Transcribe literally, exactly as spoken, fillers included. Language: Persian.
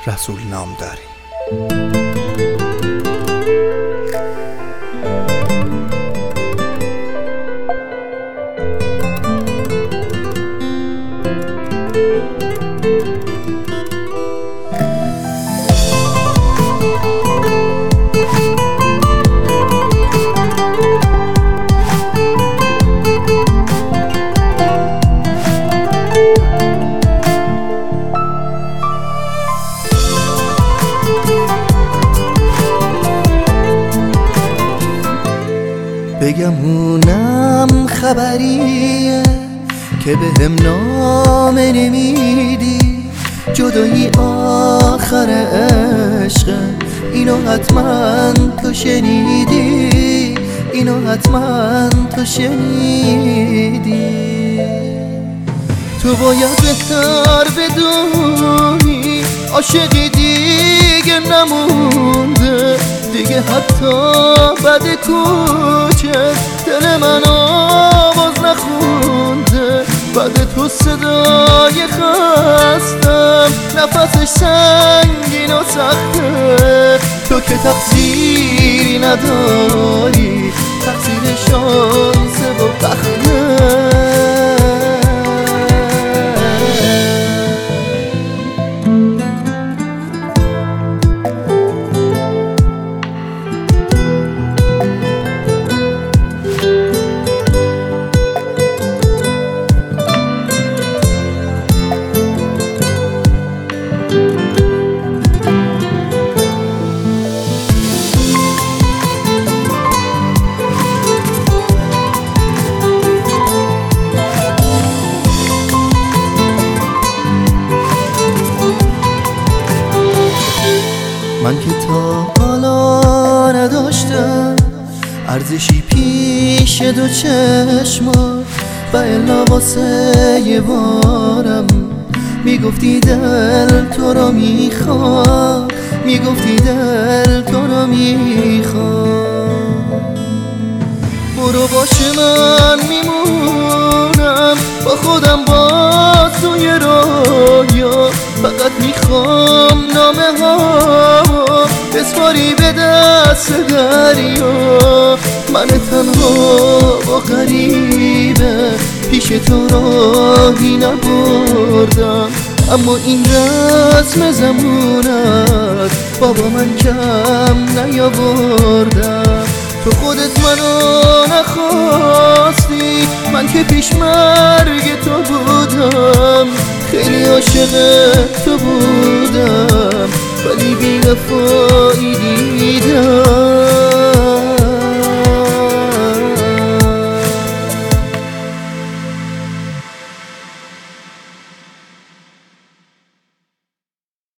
رسول نام داری. بگمونم خبریه که به هم نامه نمیدی، جدایی آخر عشق، اینو حتما تو شنیدی، اینو حتما تو شنیدی. تو باید بهتر بدونی عاشقی دیگه نمونده، دیگه حتی بعد کوچه دل من آواز نخونده. بعد تو صدای خستم نفسش سنگین و سخته، تو که تقصیری نداری، تقصیر شانسه و بخته. من که تا حالا نداشتم ارزشی پیش دو چشمات، و الا واسه یه بارم میگفتی دل تو رو میخواد، میگفتی دل تو رو میخواد. برو باشه من میمونم با خودم باز توی رویا، فقط میخوام نامه ها بسپاری به دست دریا. من تنها و غریبه پیش تو راهی نبردم، اما این رسم زمونت بابا من کم نیاوردم. تو خودت منو نخواستی، من که پیش مرگ تو بودم، خیلی عاشق تو بودم، ولی بی وفایی دیدم.